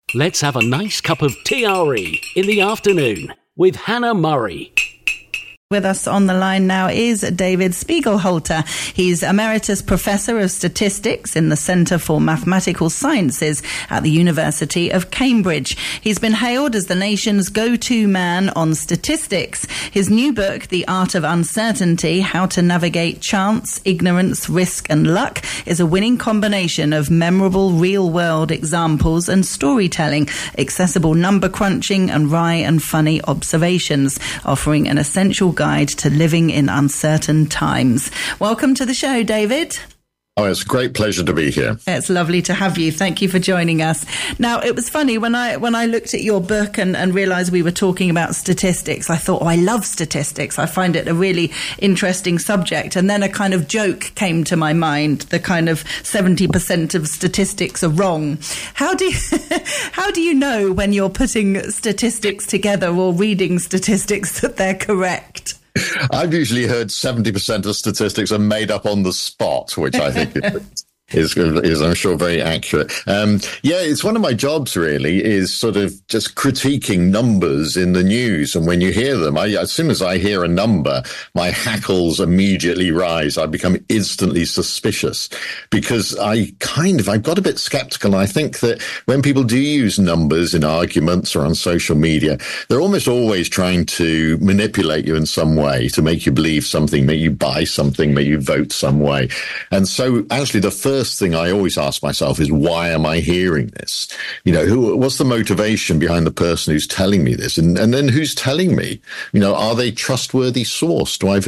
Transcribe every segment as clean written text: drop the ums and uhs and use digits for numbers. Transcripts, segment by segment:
Let's have a nice cup of TRE in the afternoon with Hannah Murray. With us on the line now is David Spiegelhalter. He's Emeritus Professor of Statistics in the Centre for Mathematical Sciences at the University of Cambridge. He's been hailed as the nation's go-to man on statistics. His new book, The Art of Uncertainty, How to Navigate Chance, Ignorance, Risk and Luck, is a winning combination of memorable real-world examples and storytelling, accessible number crunching and wry and funny observations, offering an essential guide to living in uncertain times. Welcome to the show, David. Oh, it's a great pleasure to be here. It's lovely to have you. Thank you for joining us. Now, it was funny when I looked at your book and realized we were talking about statistics. I thought, I love statistics. I find it a really interesting subject. And then a kind of joke came to my mind, the kind of 70% of statistics are wrong. How do you know when you're putting statistics together or reading statistics that they're correct? I've usually heard 70% of statistics are made up on the spot, which I think is I'm sure, very accurate. It's one of my jobs, really, is sort of just critiquing numbers in the news. And when you hear them, as soon as I hear a number, my hackles immediately rise. I become instantly suspicious because I've got a bit skeptical. I think that when people do use numbers in arguments or on social media, they're almost always trying to manipulate you in some way to make you believe something, make you buy something, make you vote some way. And so actually the first thing I always ask myself is, why am I hearing this? What's the motivation behind the person who's telling me this? And then who's telling me? Are they trustworthy source? Are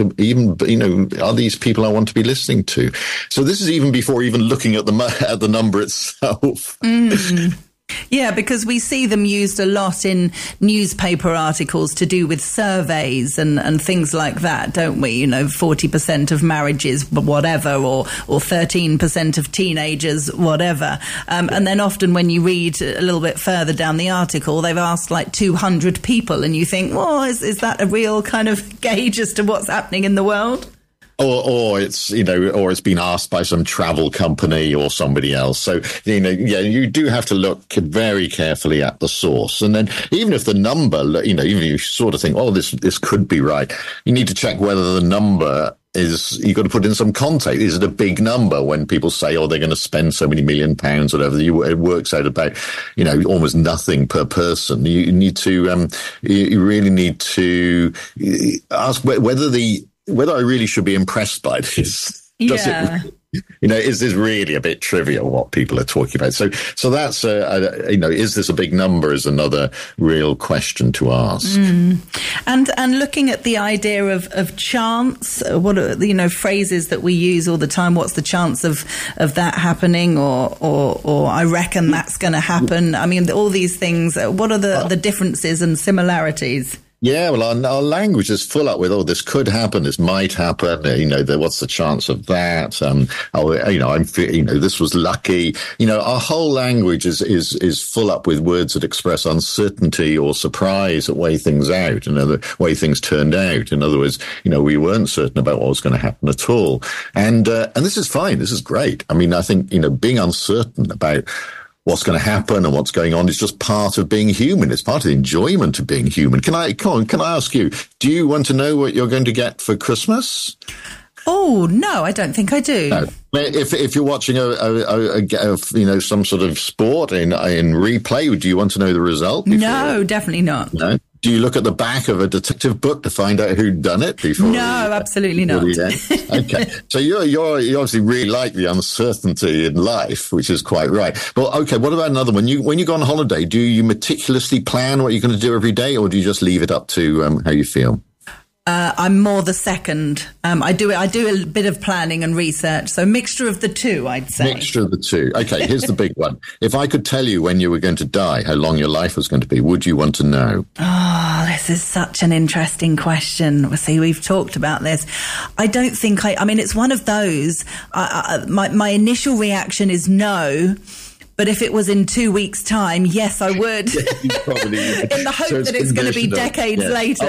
these people I want to be listening to? So this is even before even looking at the number itself. Mm. Yeah, because we see them used a lot in newspaper articles to do with surveys and things like that, don't we? 40% of marriages, whatever, or 13% of teenagers, whatever. And then often when you read a little bit further down the article, they've asked like 200 people and you think, well, is that a real kind of gauge as to what's happening in the world? Or it's been asked by some travel company or somebody else. So, you do have to look very carefully at the source. And then even if the number, even if you sort of think, this could be right, you need to check whether the number you've got to put in some context. Is it a big number when people say, they're going to spend so many £1 million, whatever? It works out about, almost nothing per person. You need to, you really need to ask whether I really should be impressed by this. Is this really a bit trivial what people are talking about? So that's is this a big number is another real question to ask. And looking at the idea of chance, what are phrases that we use all the time? What's the chance of that happening, or I reckon that's going to happen? I mean, all these things. What are the differences and similarities? Yeah, well, our language is full up with, this could happen, this might happen, what's the chance of that? This was lucky. Our whole language is full up with words that express uncertainty or surprise at way things out, way things turned out. In other words, we weren't certain about what was going to happen at all. And this is fine. This is great. I mean, I think, being uncertain about what's going to happen and what's going on is just part of being human. It's part of the enjoyment of being human. Can I ask you, do you want to know what you're going to get for Christmas? Oh, no, I don't think I do. No. If you're watching some sort of sport in replay, do you want to know the result? No, definitely not. No. Do you look at the back of a detective book to find out who'd done it before? No, absolutely not. Okay. So you obviously really like the uncertainty in life, which is quite right. Well, okay, what about another one? When you go on holiday, do you meticulously plan what you're going to do every day, or do you just leave it up to how you feel? I'm more the second. I do a bit of planning and research, so mixture of the two, I'd say. Mixture of the two. Okay, here's the big one. If I could tell you when you were going to die, how long your life was going to be, would you want to know? Oh, this is such an interesting question. See, we've talked about this. I don't think I mean, it's one of those. My initial reaction is no. but if it was in 2 weeks' time, yes, I would. In the hope that it's going to be decades later.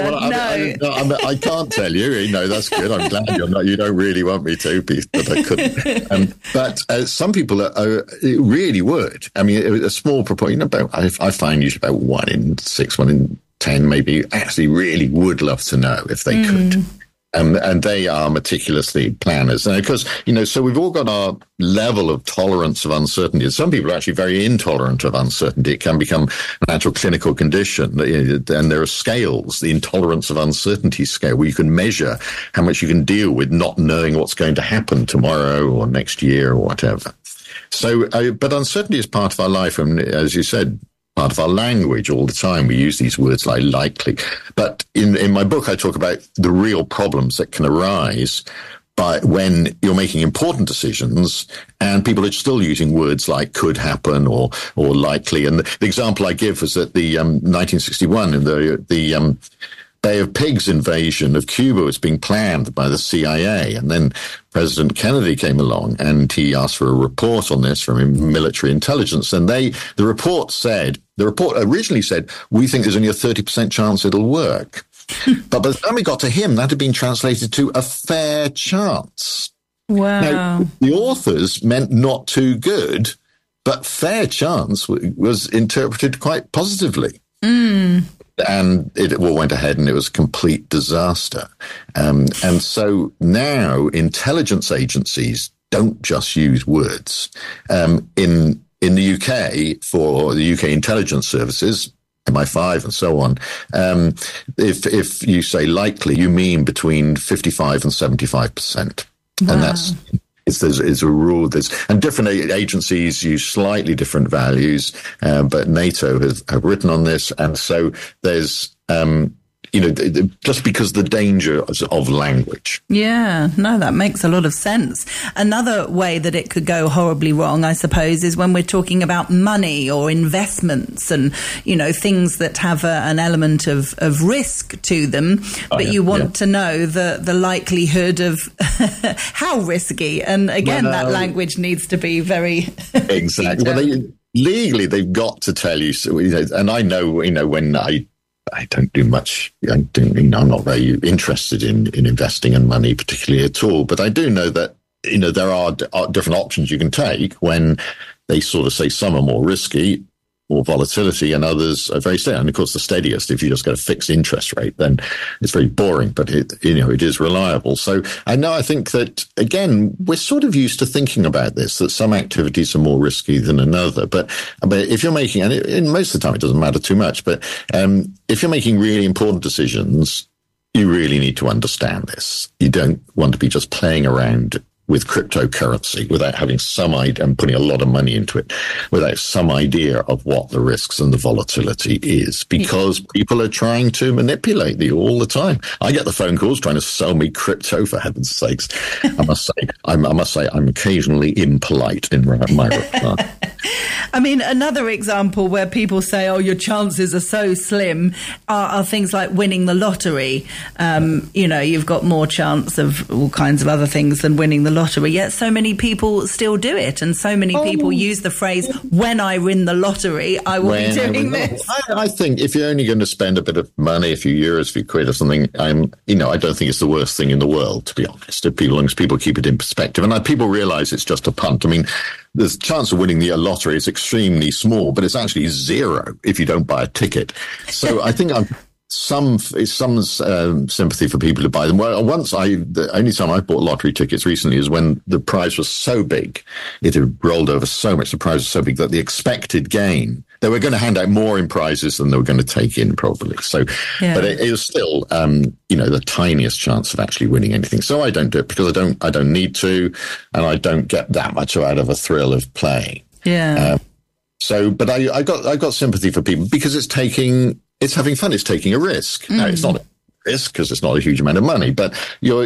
I can't tell you. That's good. I'm glad you don't really want me to, but I couldn't. But some people really would. I mean, a small proportion. I find usually about 1 in 6, 1 in 10, maybe actually really would love to know if they could. And they are meticulously planners. And of course, so we've all got our level of tolerance of uncertainty. Some people are actually very intolerant of uncertainty. It can become an actual clinical condition. And there are scales, the intolerance of uncertainty scale, where you can measure how much you can deal with not knowing what's going to happen tomorrow or next year or whatever. So, but uncertainty is part of our life. And as you said, part of our language all the time. We use these words like likely. But in my book, I talk about the real problems that can arise when you're making important decisions and people are still using words like could happen or likely. And the example I give was that the 1961 in the Bay of Pigs invasion of Cuba was being planned by the CIA. And then President Kennedy came along and he asked for a report on this from military intelligence. And the report originally said, we think there's only a 30% chance it'll work. But by the time we got to him, that had been translated to a fair chance. Wow. Now, the authors meant not too good, but fair chance was interpreted quite positively. And it all went ahead and it was a complete disaster. And so now intelligence agencies don't just use words. In the UK, for the UK intelligence services, MI5 and so on, if you say likely, you mean between 55 and 75%. Wow. And that's... It's a rule. And different agencies use slightly different values, but NATO have written on this. And so there's, just because the danger of language. Yeah, no, that makes a lot of sense. Another way that it could go horribly wrong, I suppose, is when we're talking about money or investments and, things that have an element of risk to them. But you want to know the likelihood of how risky. And again, that language needs to be very... Exactly. Well, legally, they've got to tell you. So, and I know, when I don't do much. I'm not very interested in investing in money particularly at all. But I do know that, there are different options you can take when they sort of say some are more risky, more volatility, and others are very steady. And of course, the steadiest, if you just get a fixed interest rate, then it's very boring, but it is reliable. So I think that, again, we're sort of used to thinking about this, that some activities are more risky than another. But if you're making, and most of the time it doesn't matter too much, but if you're making really important decisions, you really need to understand this. You don't want to be just playing around with cryptocurrency without having some idea and putting a lot of money into it, without some idea of what the risks and the volatility is, because people are trying to manipulate you all the time. I get the phone calls trying to sell me crypto, for heaven's sakes. I must say I'm occasionally impolite in my reply. I mean, another example where people say, oh, your chances are so slim are things like winning the lottery. You've got more chance of all kinds of other things than winning the lottery, yet so many people still do it, and so many people use the phrase, when I win the lottery, I will be doing this. I think if you're only going to spend a bit of money, a few euros, a few quid or something, I don't think it's the worst thing in the world, to be honest, as long as people keep it in perspective. And people realize it's just a punt. I mean, the chance of winning the lottery is extremely small, but it's actually zero if you don't buy a ticket. So I think some sympathy for people who buy them. Well, the only time I bought lottery tickets recently is when the prize was so big, it had rolled over so much, the prize was so big that the expected gain, they were going to hand out more in prizes than they were going to take in probably. So, yeah. But it was still, the tiniest chance of actually winning anything. So I don't do it because I don't need to, and I don't get that much out of a thrill of playing. Yeah. But I got sympathy for people because it's having fun. It's taking a risk. Now, it's not a risk because it's not a huge amount of money, but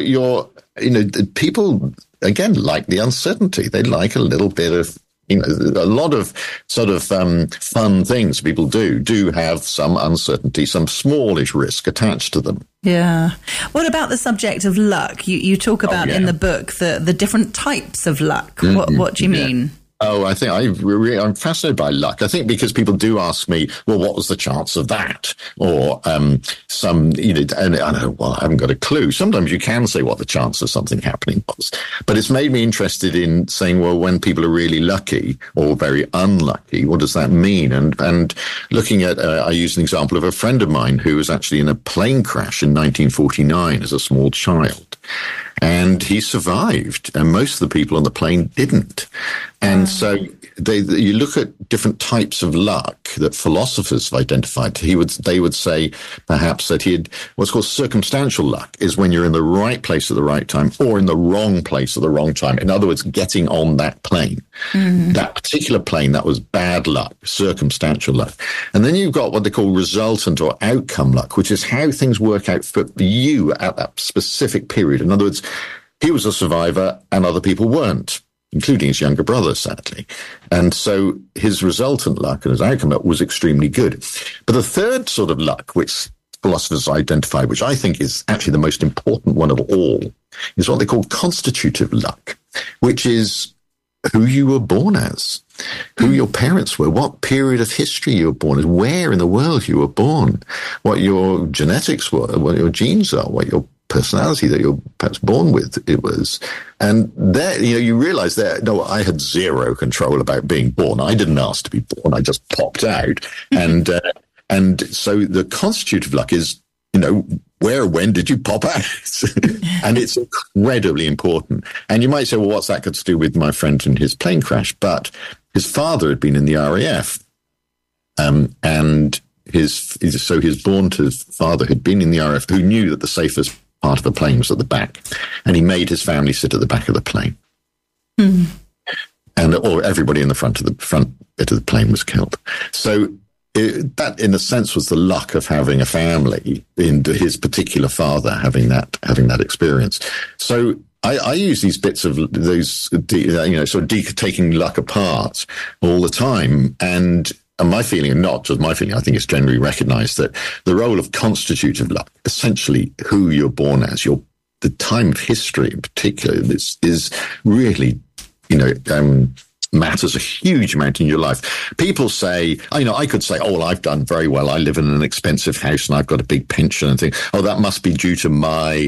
people, again, like the uncertainty. They like a little bit of, a lot of sort of fun things people do have some uncertainty, some smallish risk attached to them. Yeah. What about the subject of luck? You talk about in the book the different types of luck. What do you mean? Oh, I'm fascinated by luck. I think because people do ask me, well, what was the chance of that? Or and I know, well, I haven't got a clue. Sometimes you can say what the chance of something happening was. But it's made me interested in saying, well, when people are really lucky or very unlucky, what does that mean? And looking at, I used an example of a friend of mine who was actually in a plane crash in 1949 as a small child. And he survived, and most of the people on the plane didn't. And so you look at different types of luck that philosophers have identified. They would say perhaps that he had what's called circumstantial luck is when you're in the right place at the right time or in the wrong place at the wrong time. In other words, getting on that plane. That particular plane, that was bad luck, circumstantial luck. And then you've got what they call resultant or outcome luck, which is how things work out for you at that specific period. In other words, he was a survivor and other people weren't, including his younger brother, sadly. And so his resultant luck and his outcome luck was extremely good. But the third sort of luck, which philosophers identify, which I think is actually the most important one of all, is what they call constitutive luck, which is who you were born as, who your parents were, what period of history you were born as, where in the world you were born, what your genetics were, what your genes are, what your personality that you're perhaps born with it was. And there, you realize that, no, I had zero control about being born. I didn't ask to be born. I just popped out. And so the constitutive luck is, when did you pop out? And it's incredibly important. And you might say, well, what's that got to do with my friend and his plane crash? But his father had been in the RAF. And his born-to father had been in the RAF, who knew that the safest part of the plane was at the back, and he made his family sit at the back of the plane, or everybody in the front bit of the plane was killed. So that, in a sense, was the luck of having a family, in his particular father having that experience. So I use these bits of those, taking luck apart all the time, and my feeling, and not just my feeling, I think it's generally recognized that the role of constitutive luck, essentially who you're born as, the time of history in particular, is really, matters a huge amount in your life. People say, I could say, oh, well, I've done very well. I live in an expensive house and I've got a big pension and think, oh, that must be due to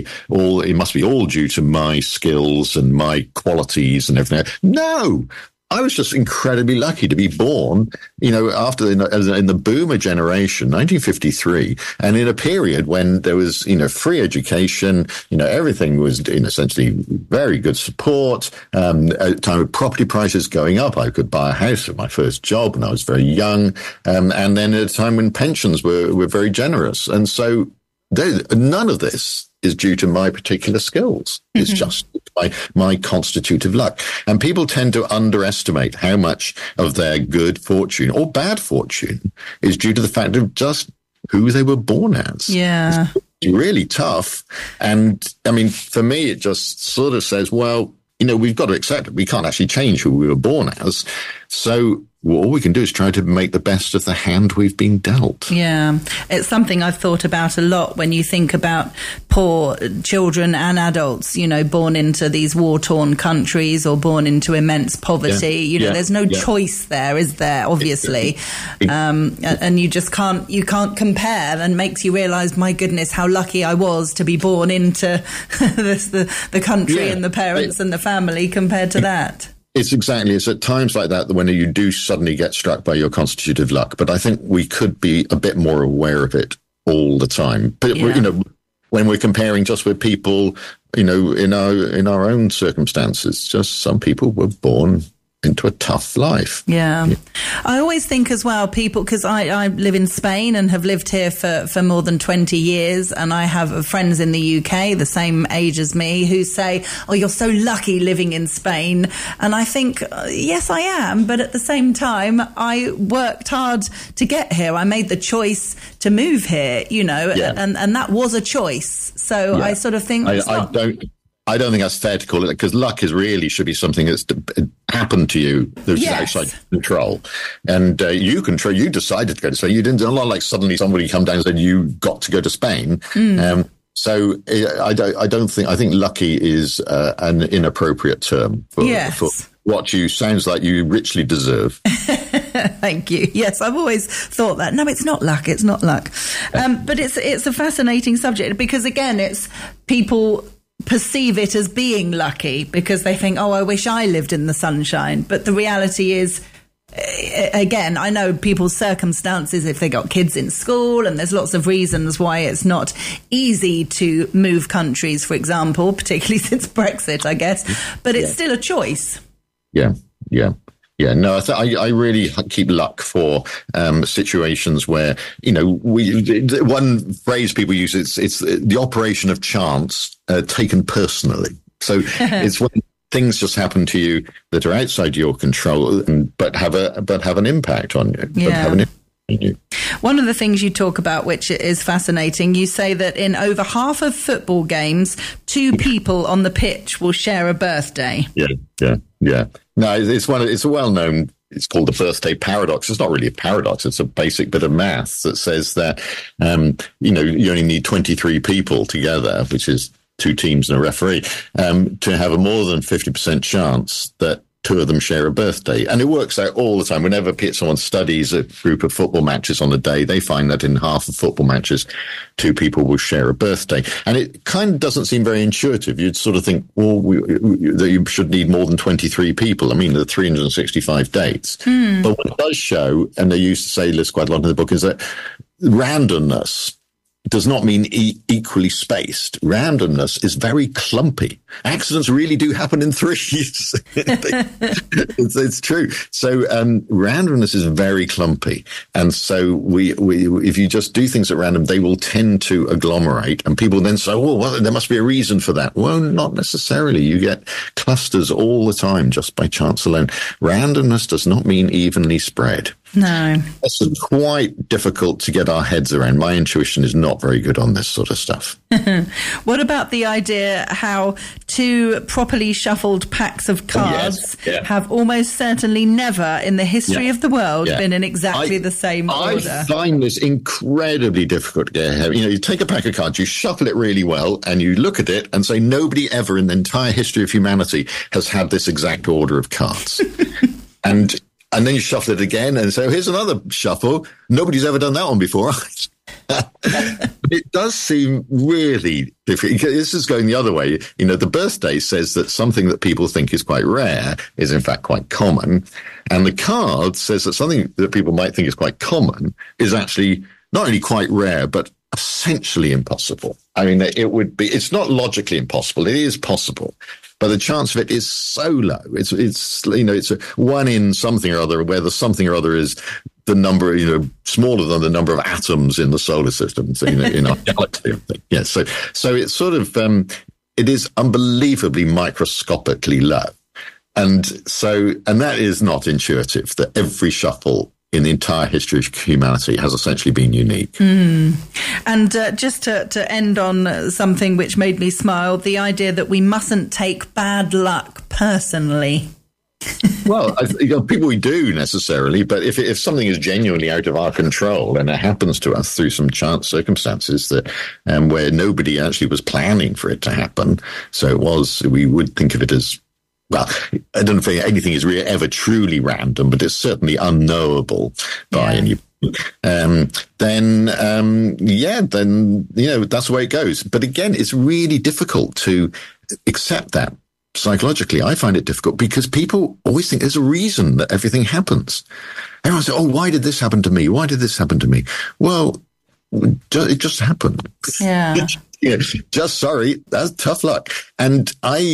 it must be all due to my skills and my qualities and everything. No. I was just incredibly lucky to be born, after in the boomer generation, 1953, and in a period when there was, free education, everything was in essentially very good support. At a time of property prices going up, I could buy a house at my first job when I was very young. And then at a time when pensions were very generous. And so none of this is due to my particular skills. It's just my constitutive luck. And people tend to underestimate how much of their good fortune or bad fortune is due to the fact of just who they were born as. Yeah. It's really tough. And I mean, for me, it just sort of says, well, we've got to accept it. We can't actually change who we were born as. So all we can do is try to make the best of the hand we've been dealt. Yeah, it's something I've thought about a lot when you think about poor children and adults, born into these war-torn countries or born into immense poverty. There's no choice there, is there, obviously? And you just can't compare, and makes you realise, my goodness, how lucky I was to be born into the country and the parents and the family compared to that. It's at times like that when you do suddenly get struck by your constitutive luck. But I think we could be a bit more aware of it all the time. But, when we're comparing just with people, in our own circumstances, just some people were born into a tough life. Yeah. I always think as well, people, because I live in Spain and have lived here for more than 20 years, and I have friends in the UK, the same age as me, who say, oh, you're so lucky living in Spain. And I think, yes, I am. But at the same time, I worked hard to get here. I made the choice to move here, and that was a choice. So I sort of think I don't think that's fair to call it, because luck should be something that's happened to you that's outside control. And you decided to go to Spain. You didn't, not like suddenly somebody come down and said you got to go to Spain. So I think lucky is an inappropriate term for what you sounds like you richly deserve. Thank you. Yes, I've always thought that. No, it's not luck. It's not luck. But it's a fascinating subject because, again, it's people perceive it as being lucky because they think, oh, I wish I lived in the sunshine. But the reality is, again, I know people's circumstances, if they got kids in school, and there's lots of reasons why it's not easy to move countries, for example, particularly since Brexit, I guess. But it's still a choice. Yeah. No, I really keep luck for situations where, one phrase people use, it's the operation of chance taken personally. So it's when things just happen to you that are outside your control, but have an impact on you. Yeah. One of the things you talk about, which is fascinating, you say that in over half of football games, two people on the pitch will share a birthday. Yeah. No, it's a well-known. It's called the birthday paradox. It's not really a paradox. It's a basic bit of maths that says that you only need 23 people together, which is 2 teams and a referee, to have a more than 50% chance that 2 of them share a birthday. And it works out all the time. Whenever someone studies a group of football matches on a day, they find that in half of football matches, 2 people will share a birthday. And it kind of doesn't seem very intuitive. You'd sort of think, well, that you should need more than 23 people. I mean, there are 365 dates. But what it does show, and they used to say this quite a lot in the book, is that randomness does not mean equally spaced. Randomness is very clumpy. Accidents really do happen in threes. it's true. So randomness is very clumpy. And so we if you just do things at random, they will tend to agglomerate. And people then say, oh, well, there must be a reason for that. Well, not necessarily. You get clusters all the time just by chance alone. Randomness does not mean evenly spread. No. It's quite difficult to get our heads around. My intuition is not very good on this sort of stuff. What about the idea how 2 properly shuffled packs of cards have almost certainly never in the history of the world been in exactly the same order? I find this incredibly difficult to get ahead. You take a pack of cards, you shuffle it really well, and you look at it and say, nobody ever in the entire history of humanity has had this exact order of cards. And then you shuffle it again and say, here's another shuffle. Nobody's ever done that one before. It does seem really difficult. This is going the other way. The birthday says that something that people think is quite rare is in fact quite common. And the card says that something that people might think is quite common is actually not only quite rare, but essentially impossible. I mean, it's not logically impossible. It is possible. But the chance of it is so low. It's a 1 in something or other, where the something or other is the number, smaller than the number of atoms in the solar system, in our galaxy. Yeah. So it's sort of, it is unbelievably microscopically low. And that is not intuitive, that every shuffle in the entire history of humanity has essentially been unique. And just to end on something which made me smile, the idea that we mustn't take bad luck personally. Well, people we do necessarily, but if something is genuinely out of our control and it happens to us through some chance circumstances that where nobody actually was planning for it to happen, so we would think of it as, well, I don't think anything is really ever truly random, but it's certainly unknowable by anybody. Then that's the way it goes. But again, it's really difficult to accept that psychologically. I find it difficult because people always think there's a reason that everything happens. Everyone says, oh, why did this happen to me? Why did this happen to me? Well, it just happened. Yeah. Sorry, that's tough luck. And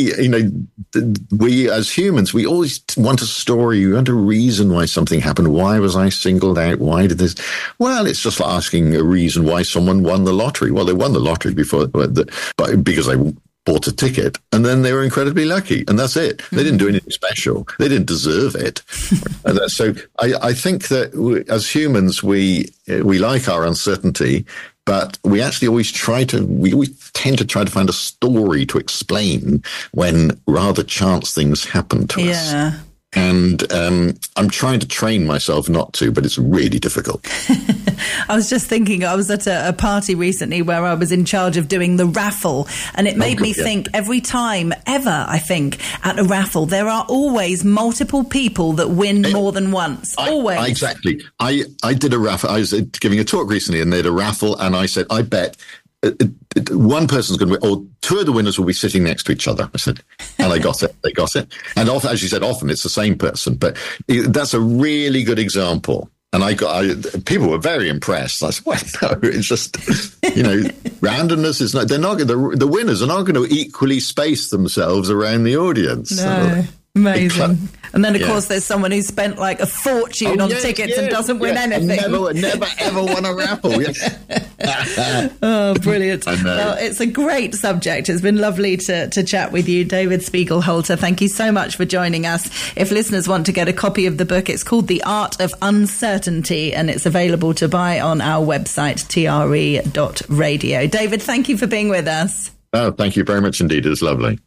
we as humans, we always want a story. We want a reason why something happened. Why was I singled out? Why did this? Well, it's just like asking a reason why someone won the lottery. Well, they won the lottery because they bought a ticket, and then they were incredibly lucky, and that's it. They didn't do anything special. They didn't deserve it. So I think that as humans, we like our uncertainty, but we actually always we tend to try to find a story to explain when rather chance things happen to us. And I'm trying to train myself not to, but it's really difficult. I was just thinking, I was at a party recently where I was in charge of doing the raffle, and it made me think every time ever, I think, at a raffle, there are always multiple people that win more than once. Always. Exactly. I did a raffle. I was giving a talk recently and they had a raffle, and I said, I bet one person's going to win, or two of the winners will be sitting next to each other. I said, and I got it. They got it. And often, as you said, often it's the same person, but that's a really good example. And people were very impressed. I said, well, no, it's just, randomness is not, the winners are not going to equally space themselves around the audience. No. So, amazing. And then, of course, there's someone who spent like a fortune on tickets and doesn't win anything. Never, ever won a raffle. Oh, brilliant. Well, it's a great subject. It's been lovely to chat with you, David Spiegelhalter. Thank you so much for joining us. If listeners want to get a copy of the book, it's called The Art of Uncertainty, and it's available to buy on our website, tre.radio. David, thank you for being with us. Oh, thank you very much indeed. It was lovely.